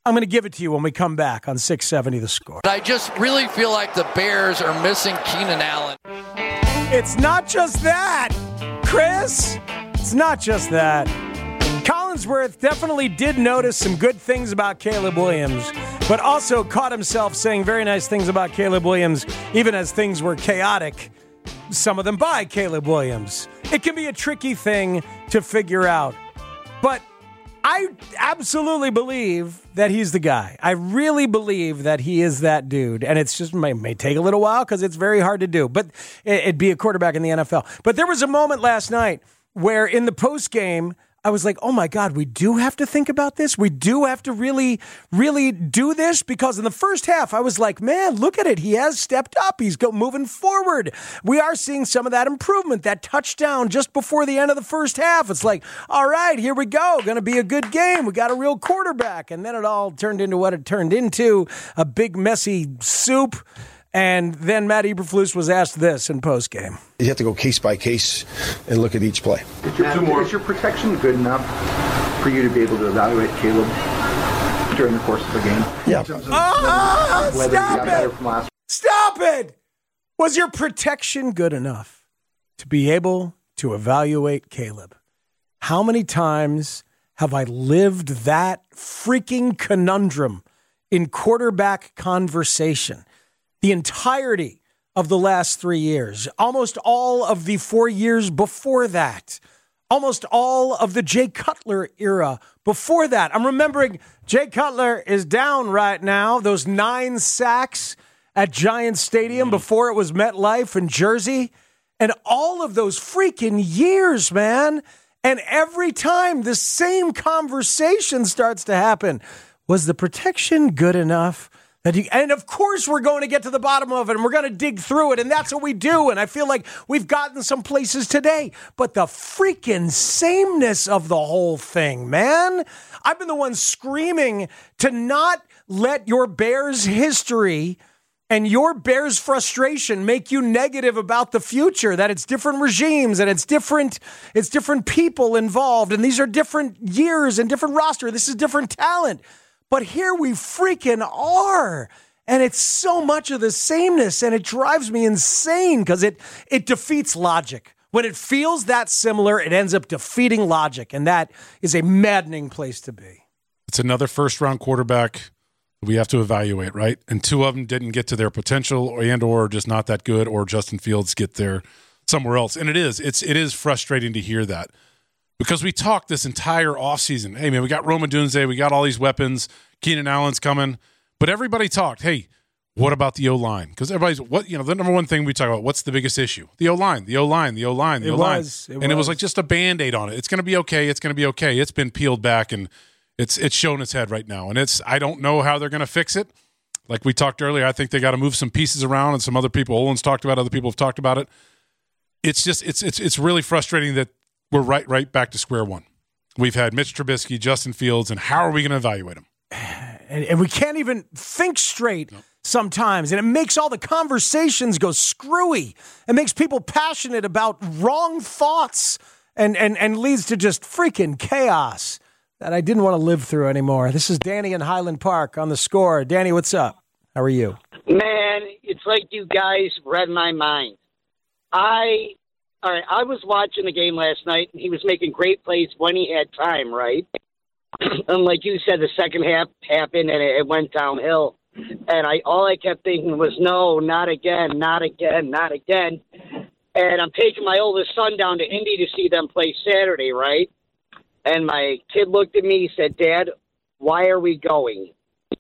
I'm going to give it to you when we come back on six seventy The Score. I just really feel like the Bears are missing Keenan Allen. It's not just that, Chris. It's not just that. Collinsworth definitely did notice some good things about Caleb Williams, but also caught himself saying very nice things about Caleb Williams, even as things were chaotic, some of them by Caleb Williams. It can be a tricky thing to figure out, but I absolutely believe that he's the guy. I really believe that he is that dude, and it's just may, may take a little while because it's very hard to do, but it'd be a quarterback in the N F L. But there was a moment last night where in the post game, I was like, oh my God, we do have to think about this. We do have to really, really do this, because in the first half, I was like, man, look at it. He has stepped up. He's go moving forward. We are seeing some of that improvement, that touchdown just before the end of the first half. It's like, all right, here we go. Going to be a good game. We got a real quarterback. And then it all turned into what it turned into, a big messy soup. And then Matt Eberflus was asked this in postgame. You have to go case by case and look at each play. Is your, is your protection good enough for you to be able to evaluate Caleb during the course of the game? Yeah. Oh, stop it! Last- stop it! Was your protection good enough to be able to evaluate Caleb? How many times have I lived that freaking conundrum in quarterback conversation? The entirety of the last three years, almost all of the four years before that, almost all of the Jay Cutler era before that. I'm remembering Jay Cutler is down right now, those nine sacks at Giants Stadium before it was MetLife in Jersey, and all of those freaking years, man. And every time the same conversation starts to happen. Was the protection good enough? And of course we're going to get to the bottom of it, and we're going to dig through it, and that's what we do. And I feel like we've gotten some places today. But the freaking sameness of the whole thing, man. I've been the one screaming to not let your Bears history and your Bears frustration make you negative about the future, that it's different regimes and it's different, it's different people involved, and these are different years and different roster. This is different talent. But here we freaking are, and it's so much of the sameness, and it drives me insane because it it defeats logic. When it feels that similar, it ends up defeating logic, and that is a maddening place to be. It's another first-round quarterback we have to evaluate, right? And two of them didn't get to their potential, and or just not that good, or Justin Fields get there somewhere else. And it is. It's it is frustrating to hear that. Because we talked this entire offseason. Hey, man, we got Rome Odunze. We got all these weapons. Keenan Allen's coming. But everybody talked, hey, what about the O-line? Because everybody's, what you know, the number one thing we talk about, what's the biggest issue? The O-line, the O-line, the O-line, the it O-line. Was, it and was. it was like just a Band-Aid on it. It's going to be okay. It's going to be okay. It's been peeled back, and it's it's shown its head right now. And it's I don't know how they're going to fix it. Like we talked earlier, I think they got to move some pieces around, and some other people, Olin's talked about, other people have talked about it. It's just, it's it's it's really frustrating that we're right right back to square one. We've had Mitch Trubisky, Justin Fields, and how are we going to evaluate them? And, and we can't even think straight nope. sometimes, and it makes all the conversations go screwy. It makes people passionate about wrong thoughts and, and, and leads to just freaking chaos that I didn't want to live through anymore. This is Danny in Highland Park on The Score. Danny, what's up? How are you? Man, it's like you guys read my mind. I... All right, I was watching the game last night, and he was making great plays when he had time, right? And like you said, the second half happened, and it went downhill. And I all I kept thinking was, no, not again, not again, not again. And I'm taking my oldest son down to Indy to see them play Saturday, right? And my kid looked at me, he said, Dad, why are we going?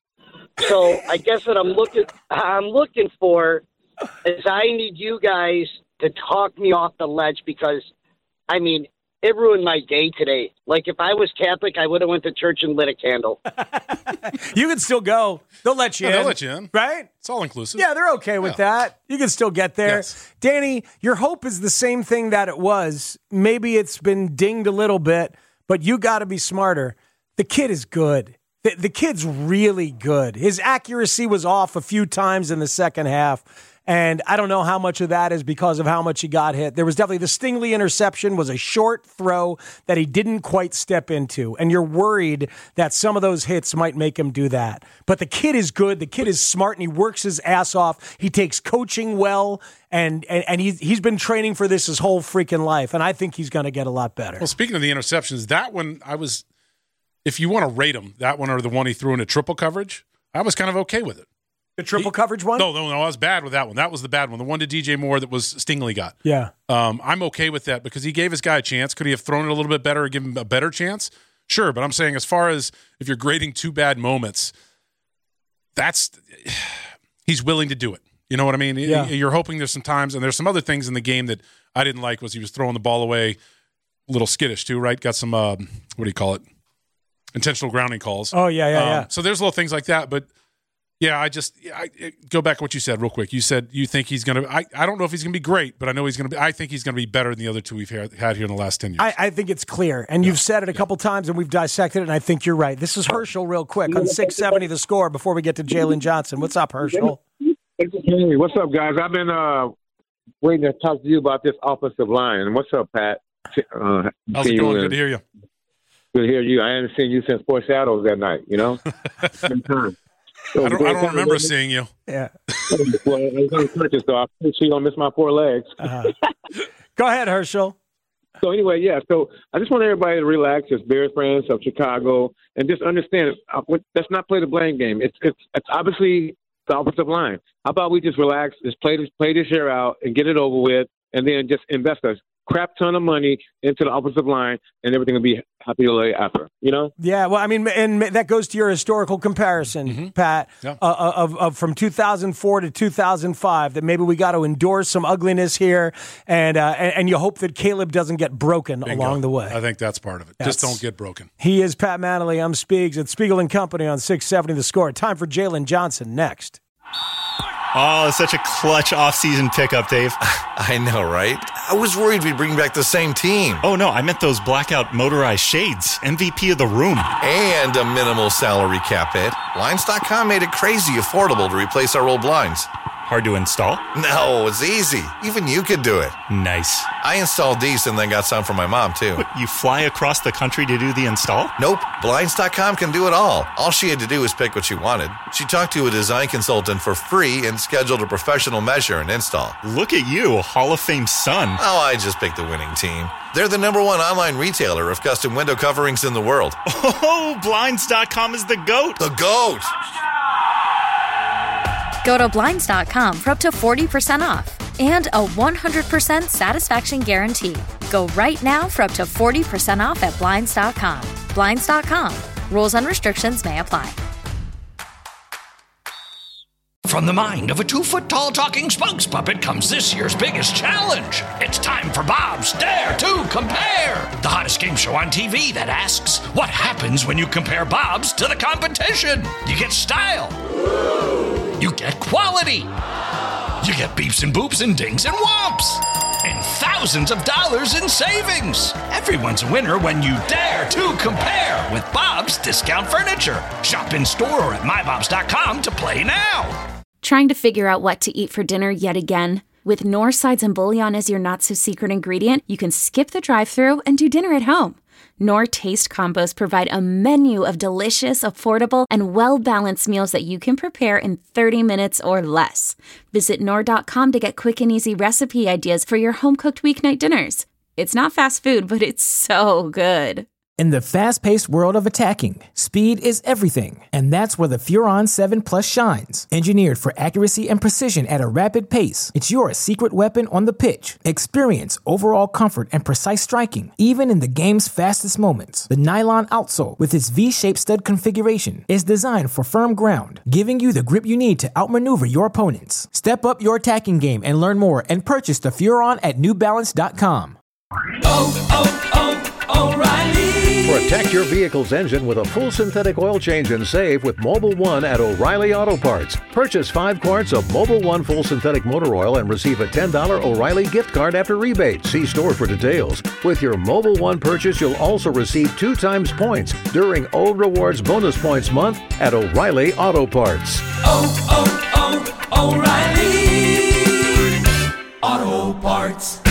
So I guess what I'm looking, I'm looking for is I need you guys to talk me off the ledge, because, I mean, it ruined my day today. Like, if I was Catholic, I would have went to church and lit a candle. You can still go. They'll let you yeah, in. They'll let you in. Right? It's all inclusive. Yeah, they're okay with yeah. that. You can still get there. Yes. Danny, your hope is the same thing that it was. Maybe it's been dinged a little bit, but you got to be smarter. The kid is good. The, the kid's really good. His accuracy was off a few times in the second half. And I don't know how much of that is because of how much he got hit. There was definitely the Stingley interception was a short throw that he didn't quite step into. And you're worried that some of those hits might make him do that. But the kid is good. The kid is smart, and he works his ass off. He takes coaching well, and, and, and he's, he's been training for this his whole freaking life. And I think he's going to get a lot better. Well, speaking of the interceptions, that one I was, if you want to rate him, that one or the one he threw into triple coverage, I was kind of okay with it. The triple he, coverage one? No, no, no. I was bad with that one. That was the bad one. The one to D J Moore that was Stingley got. Yeah. Um, I'm okay with that because he gave his guy a chance. Could he have thrown it a little bit better or given him a better chance? Sure, but I'm saying as far as if you're grading two bad moments, that's he's willing to do it. You know what I mean? Yeah. You're hoping there's some times, and there's some other things in the game that I didn't like was he was throwing the ball away a little skittish too, right? Got some, uh, what do you call it? Intentional grounding calls. Oh, yeah, yeah, um, yeah. So there's little things like that, but yeah, I just I, go back to what you said real quick. You said you think he's going to. I, I don't know if he's going to be great, but I know he's going to be. I think he's going to be better than the other two we've had, had here in the last ten years. I, I think it's clear, and yeah. you've said it a yeah. couple times, and we've dissected it. And I think you're right. This is Herschel, real quick on six seventy The Score. Before we get to Jalen Johnson, what's up, Herschel? Hey, what's up, guys? I've been uh, waiting to talk to you about this offensive line. What's up, Pat? Uh, How's it going? Good to hear you. Good to hear you. I haven't seen you since Four Shadows that night. You know. So I don't, I don't remember seeing you. Yeah. Well, I was unconscious, so I'm pretty sure you don't miss my poor legs. Uh-huh. Go ahead, Herschel. So anyway, yeah. So I just want everybody to relax, as Bears fans of Chicago, and just understand. Uh, let's not play the blame game. It's it's it's obviously the offensive line. How about we just relax, just play this play this year out and get it over with, and then just invest a crap ton of money into the offensive line, and everything will be happy to lay after, you know? Yeah, well, I mean, and that goes to your historical comparison, mm-hmm. Pat, yeah. uh, of, of from two thousand four to two thousand five, that maybe we got to endorse some ugliness here, and, uh, and and you hope that Caleb doesn't get broken Bingo. along the way. I think that's part of it. That's, Just don't get broken. He is Pat Manley. I'm Speegs at Spiegel and Company on six seventy The Score. Time for Jalen Johnson next. Oh, such a clutch off-season pickup, Dave. I know, right? I was worried we'd bring back the same team. Oh, no, I meant those blackout motorized shades. M V P of the room. And a minimal salary cap hit. Blinds dot com made it crazy affordable to replace our old blinds. Hard to install? No, it's easy. Even you could do it. Nice. I installed these and then got some for my mom, too. What, you fly across the country to do the install? Nope. Blinds dot com can do it all. All she had to do was pick what she wanted. She talked to a design consultant for free and scheduled a professional measure and install. Look at you, Hall of Fame son. Oh, I just picked the winning team. They're the number one online retailer of custom window coverings in the world. Oh, Blinds dot com is the GOAT. The GOAT. Go to Blinds dot com for up to forty percent off and a one hundred percent satisfaction guarantee. Go right now for up to forty percent off at Blinds dot com. Blinds dot com. Rules and restrictions may apply. From the mind of a two-foot-tall talking spokes puppet comes this year's biggest challenge. It's time for Bob's Dare to Compare, the hottest game show on T V that asks, what happens when you compare Bob's to the competition? You get style. You get quality. You get beeps and boops and dings and whomps. And thousands of dollars in savings. Everyone's a winner when you dare to compare with Bob's Discount Furniture. Shop in store or at my bobs dot com to play now. Trying to figure out what to eat for dinner yet again? With Knorr sides and bouillon as your not-so-secret ingredient, you can skip the drive-thru and do dinner at home. Knorr Taste Combos provide a menu of delicious, affordable, and well-balanced meals that you can prepare in thirty minutes or less. Visit Knorr dot com to get quick and easy recipe ideas for your home-cooked weeknight dinners. It's not fast food, but it's so good. In the fast-paced world of attacking, speed is everything, and that's where the Furon seven Plus shines. Engineered for accuracy and precision at a rapid pace, it's your secret weapon on the pitch. Experience overall comfort and precise striking, even in the game's fastest moments. The nylon outsole, with its V-shaped stud configuration, is designed for firm ground, giving you the grip you need to outmaneuver your opponents. Step up your attacking game and learn more, and purchase the Furon at new balance dot com. Oh, oh, oh, O'Reilly. Protect your vehicle's engine with a full synthetic oil change and save with Mobil one at O'Reilly Auto Parts. Purchase five quarts of Mobil one full synthetic motor oil and receive a ten dollars O'Reilly gift card after rebate. See store for details. With your Mobil one purchase, you'll also receive two times points during Old Rewards Bonus Points Month at O'Reilly Auto Parts. Oh, oh, oh, O'Reilly Auto Parts.